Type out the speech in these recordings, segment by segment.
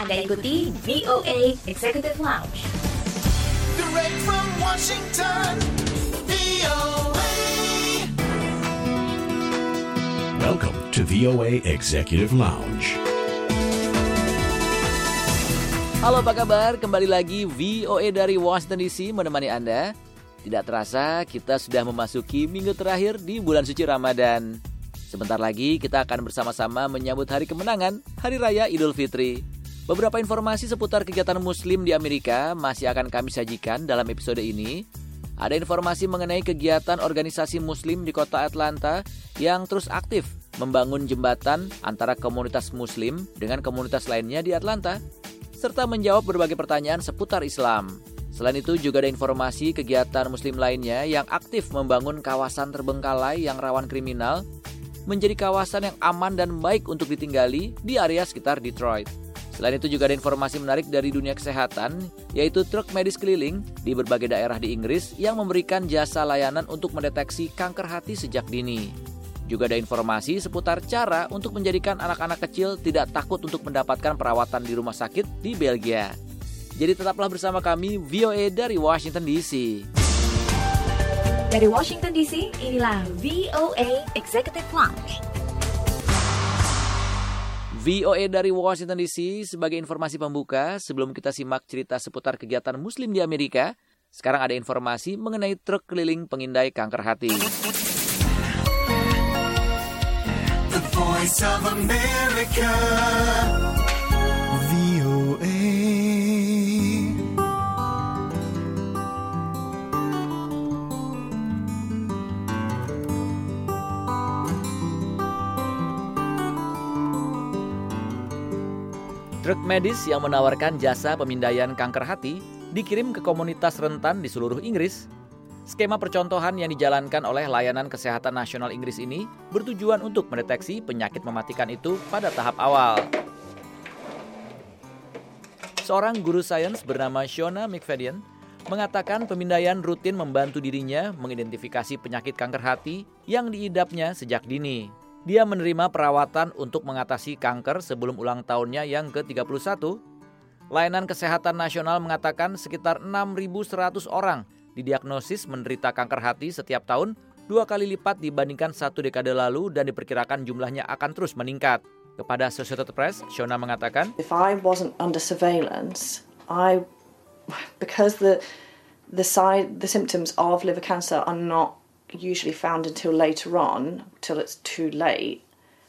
Anda ikuti VOA Executive Lounge. Direct from Washington, VOA. Welcome to VOA Executive Lounge. Halo, apa kabar? Kembali lagi VOA dari Washington DC menemani Anda. Tidak terasa kita sudah memasuki minggu terakhir di bulan suci Ramadan. Sebentar lagi kita akan bersama-sama menyambut hari kemenangan, Hari Raya Idul Fitri. Beberapa informasi seputar kegiatan Muslim di Amerika masih akan kami sajikan dalam episode ini. Ada informasi mengenai kegiatan organisasi Muslim di kota Atlanta yang terus aktif membangun jembatan antara komunitas Muslim dengan komunitas lainnya di Atlanta, serta menjawab berbagai pertanyaan seputar Islam. Selain itu juga ada informasi kegiatan Muslim lainnya yang aktif membangun kawasan terbengkalai yang rawan kriminal menjadi kawasan yang aman dan baik untuk ditinggali di area sekitar Detroit. Selain itu juga ada informasi menarik dari dunia kesehatan, yaitu truk medis keliling di berbagai daerah di Inggris yang memberikan jasa layanan untuk mendeteksi kanker hati sejak dini. Juga ada informasi seputar cara untuk menjadikan anak-anak kecil tidak takut untuk mendapatkan perawatan di rumah sakit di Belgia. Jadi tetaplah bersama kami VOA dari Washington DC. Dari Washington DC, inilah VOA Executive Lounge. VOA dari Washington DC sebagai informasi pembuka, sebelum kita simak cerita seputar kegiatan Muslim di Amerika, sekarang ada informasi mengenai truk keliling pengindai kanker hati. The Voice of America, VOA. Truk medis yang menawarkan jasa pemindaian kanker hati dikirim ke komunitas rentan di seluruh Inggris. Skema percontohan yang dijalankan oleh Layanan Kesehatan Nasional Inggris ini bertujuan untuk mendeteksi penyakit mematikan itu pada tahap awal. Seorang guru sains bernama Shona McFadden mengatakan pemindaian rutin membantu dirinya mengidentifikasi penyakit kanker hati yang diidapnya sejak dini. Dia menerima perawatan untuk mengatasi kanker sebelum ulang tahunnya yang ke-31. Layanan Kesehatan Nasional mengatakan sekitar 6.100 orang didiagnosis menderita kanker hati setiap tahun, 2 kali lipat dibandingkan 1 dekade lalu dan diperkirakan jumlahnya akan terus meningkat. Kepada Associated Press, Shona mengatakan, If I wasn't under surveillance, because the symptoms of liver cancer are not usually found until later on, till it's too late,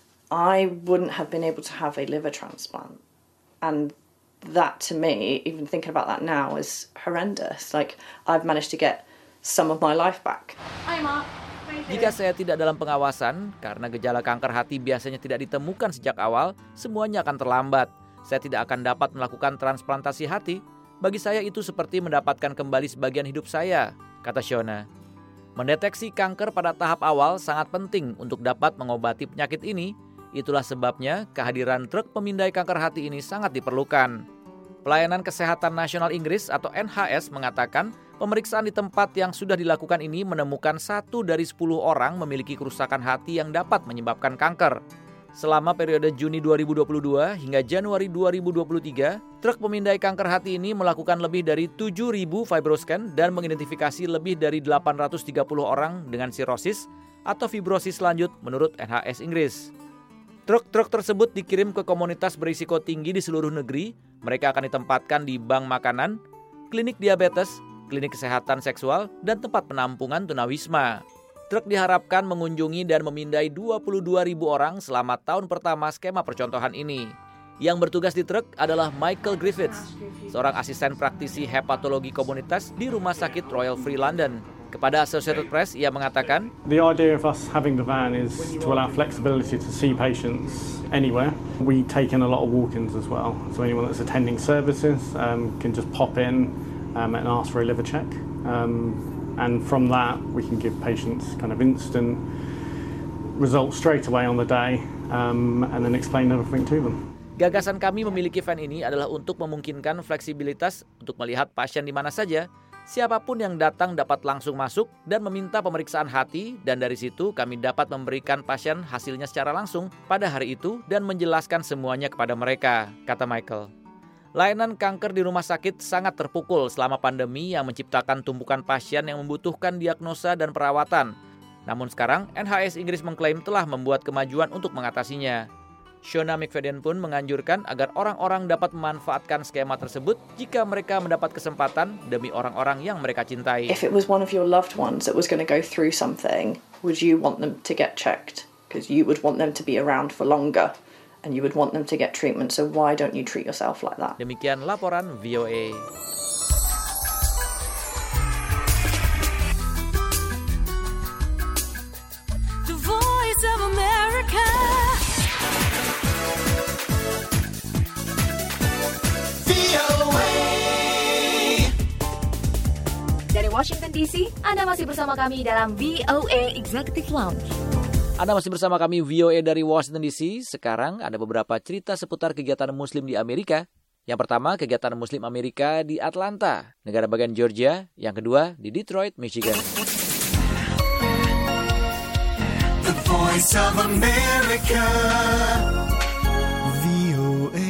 I wouldn't have been able to have a liver transplant. And that to me, even thinking about that now, is horrendous. Like, I've managed to get some of my life back. Hi, Mark. jika saya tidak dalam pengawasan, karena gejala kanker hati biasanya tidak ditemukan sejak awal, semuanya akan terlambat. Saya tidak akan dapat melakukan transplantasi hati. Bagi saya itu seperti mendapatkan kembali sebagian hidup saya, kata Shona. Mendeteksi kanker pada tahap awal sangat penting untuk dapat mengobati penyakit ini. Itulah sebabnya kehadiran truk pemindai kanker hati ini sangat diperlukan. Pelayanan Kesehatan Nasional Inggris atau NHS mengatakan pemeriksaan di tempat yang sudah dilakukan ini menemukan 1 dari 10 orang memiliki kerusakan hati yang dapat menyebabkan kanker. Selama periode Juni 2022 hingga Januari 2023, truk pemindai kanker hati ini melakukan lebih dari 7.000 fibroscan dan mengidentifikasi lebih dari 830 orang dengan sirosis atau fibrosis lanjut menurut NHS Inggris. Truk-truk tersebut dikirim ke komunitas berisiko tinggi di seluruh negeri. Mereka akan ditempatkan di bank makanan, klinik diabetes, klinik kesehatan seksual, dan tempat penampungan tunawisma. Truk diharapkan mengunjungi dan memindai 22.000 orang selama tahun pertama skema percontohan ini. Yang bertugas di truk adalah Michael Griffiths, seorang asisten praktisi hepatologi komunitas di Rumah Sakit Royal Free London. Kepada Associated Press, ia mengatakan, The idea of us having the van is to allow flexibility to see patients anywhere. We take in a lot of walk-ins as well. So anyone that's attending services can just pop in and ask for a liver check. And from that, we can give patients kind of instant results straight away on the day and then explain everything to them. Gagasan kami memiliki van ini adalah untuk memungkinkan fleksibilitas untuk melihat pasien di mana saja. Siapapun yang datang dapat langsung masuk dan meminta pemeriksaan hati, dan dari situ kami dapat memberikan pasien hasilnya secara langsung pada hari itu dan menjelaskan semuanya kepada mereka, kata Michael. Layanan kanker di rumah sakit sangat terpukul selama pandemi yang menciptakan tumpukan pasien yang membutuhkan diagnosa dan perawatan. Namun sekarang, NHS Inggris mengklaim telah membuat kemajuan untuk mengatasinya. Shona McFadden pun menganjurkan agar orang-orang dapat memanfaatkan skema tersebut jika mereka mendapat kesempatan demi orang-orang yang mereka cintai. If it was one of your loved ones that was going to go through something, would you want them to get checked? Because you would want them to be around for longer and you would want them to get treatment. So why don't you treat yourself like that? Demikian laporan VOA. The Voice of America. VOA. Dari Washington DC, Anda masih bersama kami dalam VOA Executive Lounge. Anda masih bersama kami VOA dari Washington DC. Sekarang ada beberapa cerita seputar kegiatan Muslim di Amerika. Yang pertama, kegiatan Muslim Amerika di Atlanta, negara bagian Georgia. Yang kedua, di Detroit, Michigan. The Voice of America. VOA.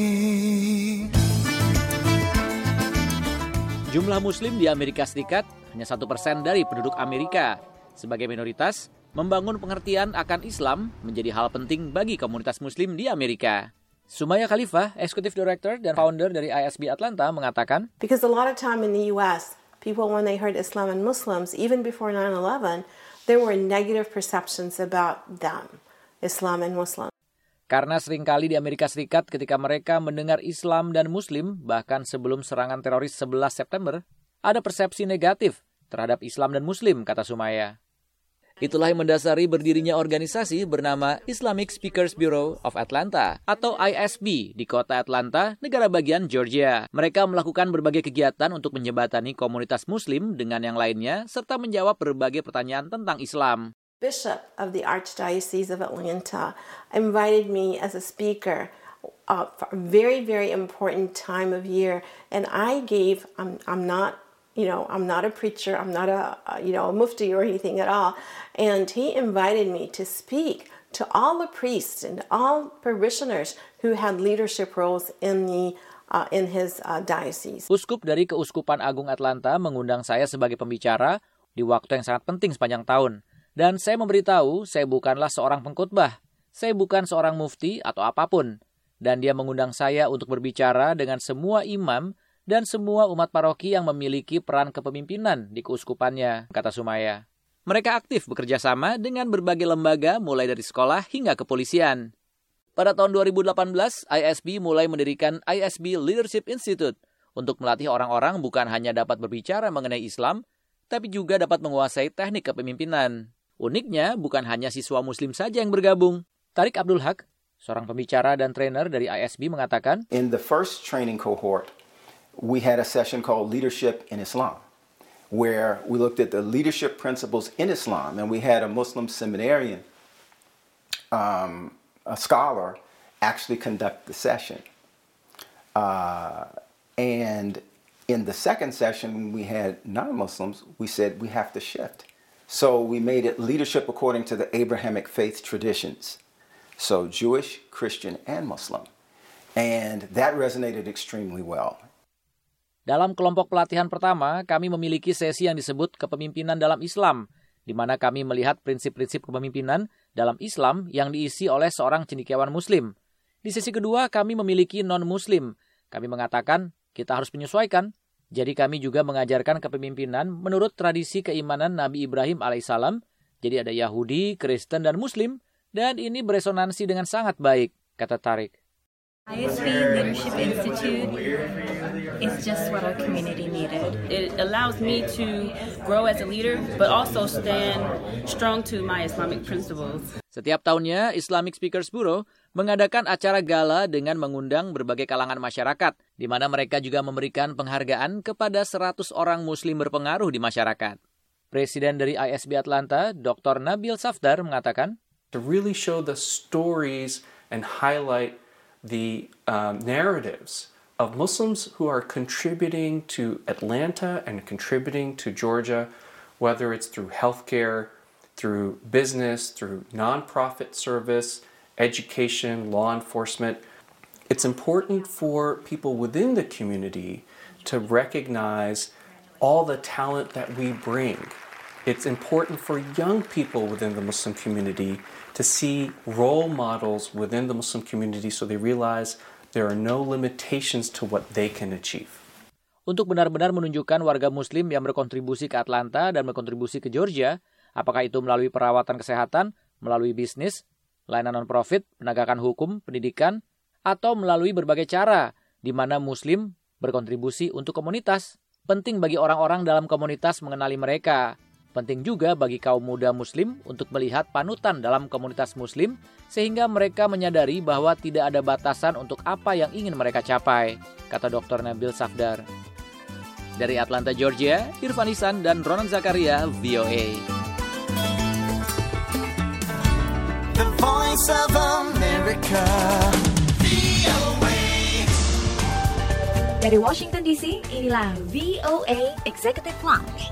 Jumlah Muslim di Amerika Serikat hanya 1% dari penduduk Amerika. Sebagai minoritas, membangun pengertian akan Islam menjadi hal penting bagi komunitas Muslim di Amerika. Sumaya Khalifah, Executive Director dan Founder dari ISB Atlanta, mengatakan, Because a lot of time in the U.S., people when they heard Islam and Muslims, even before 9/11, there were negative perceptions about them, Islam and Muslim. Karena seringkali di Amerika Serikat ketika mereka mendengar Islam dan Muslim, bahkan sebelum serangan teroris 11 September, ada persepsi negatif terhadap Islam dan Muslim, kata Sumaya. Itulah yang mendasari berdirinya organisasi bernama Islamic Speakers Bureau of Atlanta atau ISB di kota Atlanta, negara bagian Georgia. Mereka melakukan berbagai kegiatan untuk menjembatani komunitas Muslim dengan yang lainnya serta menjawab berbagai pertanyaan tentang Islam. Bishop of the Archdiocese of Atlanta invited me as a speaker for a very, very important time of year, and I gave. I'm not a preacher. I'm not a mufti or anything at all. And he invited me to speak to all the priests and all parishioners who had leadership roles in his diocese. Uskup dari Keuskupan Agung Atlanta mengundang saya sebagai pembicara di waktu yang sangat penting sepanjang tahun. Dan saya memberitahu, saya bukanlah seorang pengkhotbah. Saya bukan seorang mufti atau apapun. Dan dia mengundang saya untuk berbicara dengan semua imam dan semua umat paroki yang memiliki peran kepemimpinan di keuskupannya, kata Sumaya. Mereka aktif bekerja sama dengan berbagai lembaga mulai dari sekolah hingga kepolisian. Pada tahun 2018, ISB mulai mendirikan ISB Leadership Institute untuk melatih orang-orang bukan hanya dapat berbicara mengenai Islam, tapi juga dapat menguasai teknik kepemimpinan. Uniknya, bukan hanya siswa Muslim saja yang bergabung. Tarik Abdul Haq, seorang pembicara dan trainer dari ISB, mengatakan, In the first training cohort, we had a session called Leadership in Islam, where we looked at the leadership principles in Islam, and we had a Muslim seminarian, a scholar, actually conduct the session. And in the second session, when we had non-Muslims, we said we have to shift. So we made it leadership according to the Abrahamic faith traditions. So Jewish, Christian, and Muslim. And that resonated extremely well. Dalam kelompok pelatihan pertama, kami memiliki sesi yang disebut kepemimpinan dalam Islam, di mana kami melihat prinsip-prinsip kepemimpinan dalam Islam yang diisi oleh seorang cendekiawan Muslim. Di sesi kedua, kami memiliki non-Muslim. Kami mengatakan, kita harus menyesuaikan. Jadi kami juga mengajarkan kepemimpinan menurut tradisi keimanan Nabi Ibrahim alaihissalam. Jadi ada Yahudi, Kristen, dan Muslim. Dan ini beresonansi dengan sangat baik, kata Tarik. ISB Leadership Institute is just what our community needed. It allows me to grow as a leader, but also stand strong to my Islamic principles. Setiap tahunnya, Islamic Speakers Bureau mengadakan acara gala dengan mengundang berbagai kalangan masyarakat, di mana mereka juga memberikan penghargaan kepada 100 orang Muslim berpengaruh di masyarakat. Presiden dari ISB Atlanta, Dr. Nabil Safdar, mengatakan, To really show the stories and highlight the narratives of Muslims who are contributing to Atlanta and contributing to Georgia, whether it's through healthcare, through business, through nonprofit service, education, law enforcement. It's important for people within the community to recognize all the talent that we bring. It's important for young people within the Muslim community to see role models within the Muslim community so they realize there are no limitations to what they can achieve. Untuk benar-benar menunjukkan warga Muslim yang berkontribusi ke Atlanta dan berkontribusi ke Georgia, apakah itu melalui perawatan kesehatan, melalui bisnis, layanan non-profit, penegakan hukum, pendidikan, atau melalui berbagai cara di mana Muslim berkontribusi untuk komunitas. Penting bagi orang-orang dalam komunitas mengenali mereka. Penting juga bagi kaum muda Muslim untuk melihat panutan dalam komunitas Muslim sehingga mereka menyadari bahwa tidak ada batasan untuk apa yang ingin mereka capai, kata Dr. Nabil Safdar. Dari Atlanta, Georgia, Irfan Ihsan dan Ronan Zakaria, VOA. The Voice of America, VOA. Dari Washington DC, inilah VOA Executive Lounge.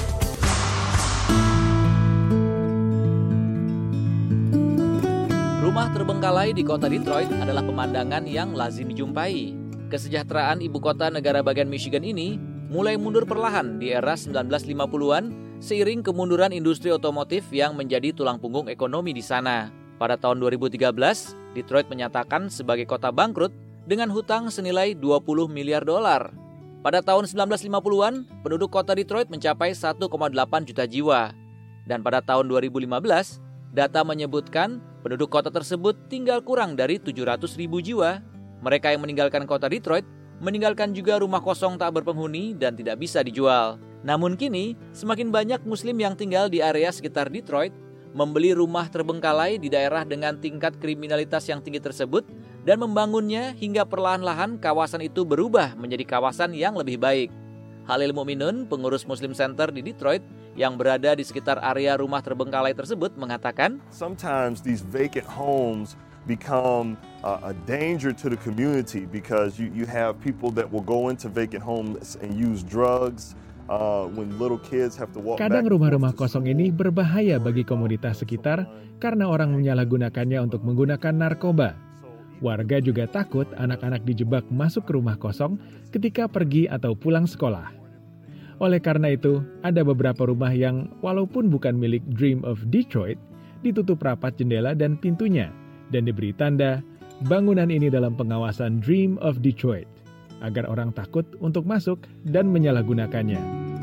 Rumah terbengkalai di kota Detroit adalah pemandangan yang lazim dijumpai. Kesejahteraan ibu kota negara bagian Michigan ini mulai mundur perlahan di era 1950-an seiring kemunduran industri otomotif yang menjadi tulang punggung ekonomi di sana. Pada tahun 2013, Detroit menyatakan sebagai kota bangkrut dengan hutang senilai 20 miliar dolar. Pada tahun 1950-an, penduduk kota Detroit mencapai 1,8 juta jiwa. Dan pada tahun 2015, data menyebutkan penduduk kota tersebut tinggal kurang dari 700 ribu jiwa. Mereka yang meninggalkan kota Detroit meninggalkan juga rumah kosong tak berpenghuni dan tidak bisa dijual. Namun kini, semakin banyak Muslim yang tinggal di area sekitar Detroit membeli rumah terbengkalai di daerah dengan tingkat kriminalitas yang tinggi tersebut dan membangunnya hingga perlahan-lahan kawasan itu berubah menjadi kawasan yang lebih baik. Halil Mu'minun, pengurus Muslim Center di Detroit yang berada di sekitar area rumah terbengkalai tersebut mengatakan, sometimes these vacant homes become a danger to the community because you have people that will go into vacant homes and use drugs when little kids have to walk back. Kadang rumah-rumah kosong ini berbahaya bagi komunitas sekitar karena orang menyalahgunakannya untuk menggunakan narkoba. Warga juga takut anak-anak dijebak masuk ke rumah kosong ketika pergi atau pulang sekolah. Oleh karena itu, ada beberapa rumah yang walaupun bukan milik Dream of Detroit, ditutup rapat jendela dan pintunya, dan diberi tanda bangunan ini dalam pengawasan Dream of Detroit, agar orang takut untuk masuk dan menyalahgunakannya.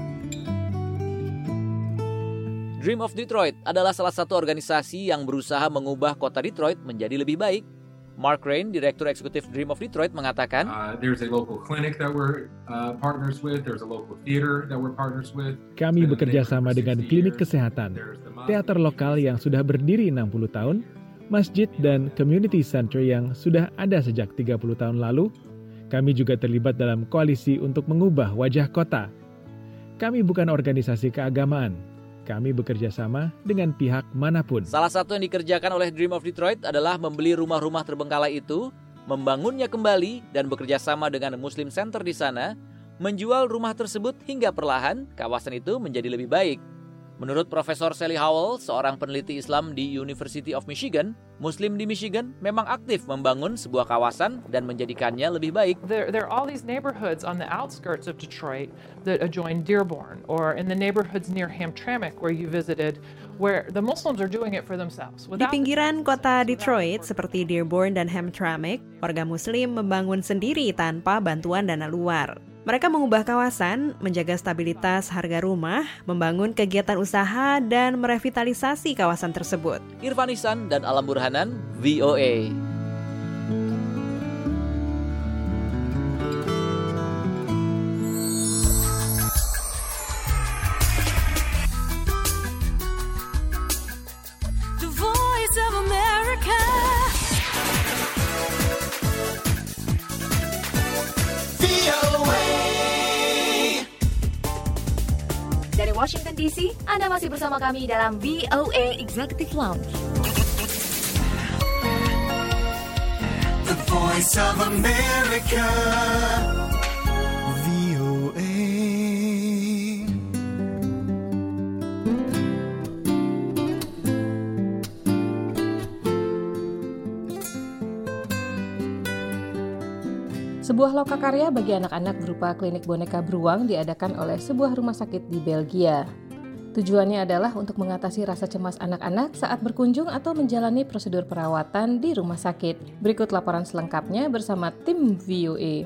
Dream of Detroit adalah salah satu organisasi yang berusaha mengubah kota Detroit menjadi lebih baik. Mark Rain, Direktur Eksekutif Dream of Detroit, mengatakan, There's a local clinic that we're partners with. There's a local theater that we're partners with. Kami bekerja sama dengan klinik kesehatan, teater lokal yang sudah berdiri 60 tahun, masjid dan community center yang sudah ada sejak 30 tahun lalu. Kami juga terlibat dalam koalisi untuk mengubah wajah kota. Kami bukan organisasi keagamaan. Kami bekerja sama dengan pihak manapun. Salah satu yang dikerjakan oleh Dream of Detroit adalah membeli rumah-rumah terbengkalai itu, membangunnya kembali dan bekerja sama dengan Muslim Center di sana, menjual rumah tersebut hingga perlahan kawasan itu menjadi lebih baik. Menurut Profesor Sally Howell, seorang peneliti Islam di University of Michigan, Muslim di Michigan memang aktif membangun sebuah kawasan dan menjadikannya lebih baik. There are all these neighborhoods on the outskirts of Detroit that adjoin Dearborn, or in the neighborhoods near Hamtramck where you visited, where the Muslims are doing it for themselves. Di pinggiran kota Detroit seperti Dearborn dan Hamtramck, warga Muslim membangun sendiri tanpa bantuan dana luar. Mereka mengubah kawasan, menjaga stabilitas harga rumah, membangun kegiatan usaha, dan merevitalisasi kawasan tersebut. Irfan Ihsan dan Alam Burhanan, VOA. The Voice of America, VOA. Dari Washington DC, Anda masih bersama kami dalam VOA Executive Lounge. The Voice of America, VOA. Sebuah lokakarya bagi anak-anak berupa klinik boneka beruang diadakan oleh sebuah rumah sakit di Belgia. Tujuannya adalah untuk mengatasi rasa cemas anak-anak saat berkunjung atau menjalani prosedur perawatan di rumah sakit. Berikut laporan selengkapnya bersama tim VOA.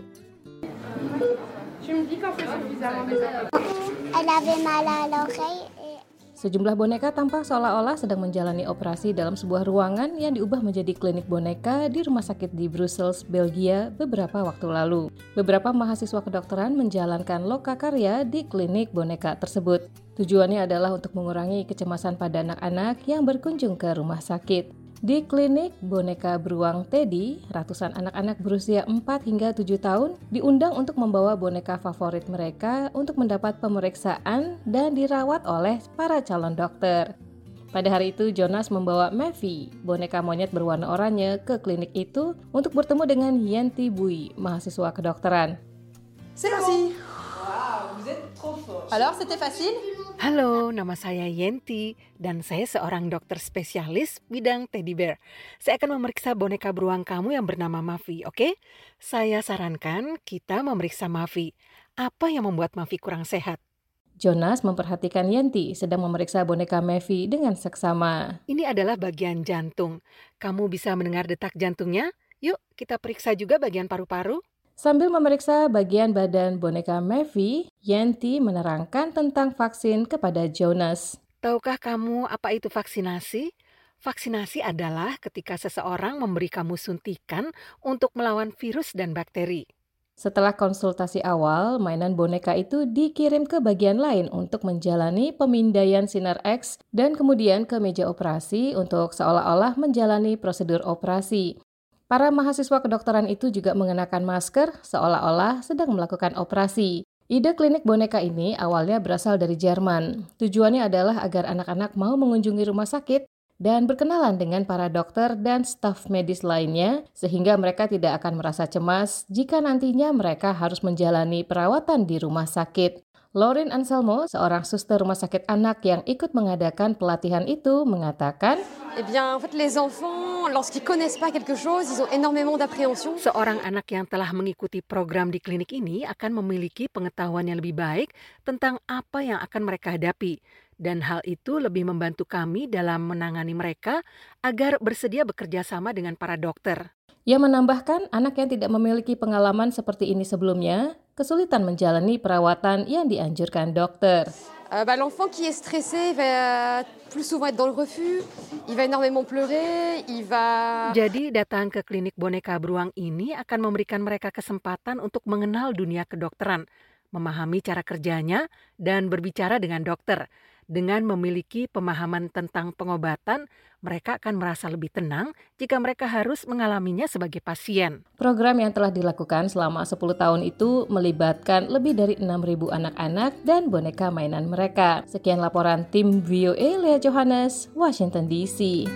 Sejumlah boneka tampak seolah-olah sedang menjalani operasi dalam sebuah ruangan yang diubah menjadi klinik boneka di rumah sakit di Brussels, Belgia beberapa waktu lalu. Beberapa mahasiswa kedokteran menjalankan lokakarya di klinik boneka tersebut. Tujuannya adalah untuk mengurangi kecemasan pada anak-anak yang berkunjung ke rumah sakit. Di klinik boneka beruang Teddy, ratusan anak-anak berusia 4 hingga 7 tahun diundang untuk membawa boneka favorit mereka untuk mendapat pemeriksaan dan dirawat oleh para calon dokter. Pada hari itu, Jonas membawa Mavi, boneka monyet berwarna oranye, ke klinik itu untuk bertemu dengan Yenti Bui, mahasiswa kedokteran. C'est parti. Wow, vous êtes trop fort. Alors, c'était facile? Halo, nama saya Yenti dan saya seorang dokter spesialis bidang teddy bear. Saya akan memeriksa boneka beruang kamu yang bernama Mavi, oke? Saya sarankan kita memeriksa Mavi. Apa yang membuat Mavi kurang sehat? Jonas memperhatikan Yenti sedang memeriksa boneka Mavi dengan seksama. Ini adalah bagian jantung. Kamu bisa mendengar detak jantungnya? Yuk, kita periksa juga bagian paru-paru. Sambil memeriksa bagian badan boneka Mavi, Yenti menerangkan tentang vaksin kepada Jonas. Tahukah kamu apa itu vaksinasi? Vaksinasi adalah ketika seseorang memberi kamu suntikan untuk melawan virus dan bakteri. Setelah konsultasi awal, mainan boneka itu dikirim ke bagian lain untuk menjalani pemindaian sinar X dan kemudian ke meja operasi untuk seolah-olah menjalani prosedur operasi. Para mahasiswa kedokteran itu juga mengenakan masker seolah-olah sedang melakukan operasi. Ide klinik boneka ini awalnya berasal dari Jerman. Tujuannya adalah agar anak-anak mau mengunjungi rumah sakit dan berkenalan dengan para dokter dan staf medis lainnya, sehingga mereka tidak akan merasa cemas jika nantinya mereka harus menjalani perawatan di rumah sakit. Lauren Anselmo, seorang suster rumah sakit anak yang ikut mengadakan pelatihan itu, mengatakan, Eh bien, en fait, les enfants, lorsqu'ils connaissent pas quelque chose, ils ont énormément d'appréhension. Seorang anak yang telah mengikuti program di klinik ini akan memiliki pengetahuan yang lebih baik tentang apa yang akan mereka hadapi. Dan hal itu lebih membantu kami dalam menangani mereka agar bersedia bekerja sama dengan para dokter. Ia menambahkan anak yang tidak memiliki pengalaman seperti ini sebelumnya kesulitan menjalani perawatan yang dianjurkan dokter. L'enfant qui est stressé va plus souvent être dans le refus, il va énormément pleurer, il va... Jadi datang ke klinik boneka beruang ini akan memberikan mereka kesempatan untuk mengenal dunia kedokteran, memahami cara kerjanya, dan berbicara dengan dokter. Dengan memiliki pemahaman tentang pengobatan, mereka akan merasa lebih tenang jika mereka harus mengalaminya sebagai pasien. Program yang telah dilakukan selama 10 tahun itu melibatkan lebih dari 6.000 anak-anak dan boneka mainan mereka. Sekian laporan tim VOA, Lea Johannes, Washington DC.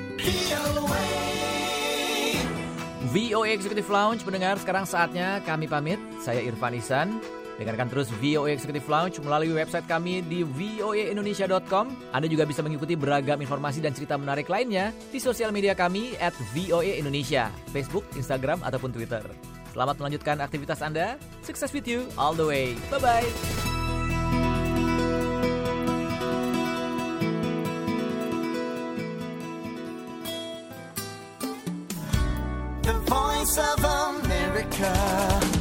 VOA Executive Lounge, pendengar, sekarang saatnya kami pamit. Saya Irfan Ihsan. Dengarkan terus VOA Executive Lounge melalui website kami di voaindonesia.com. Anda juga bisa mengikuti beragam informasi dan cerita menarik lainnya di sosial media kami @voaindonesia, Facebook, Instagram, ataupun Twitter. Selamat melanjutkan aktivitas Anda. Success with you all the way. Bye-bye. The Voice of America.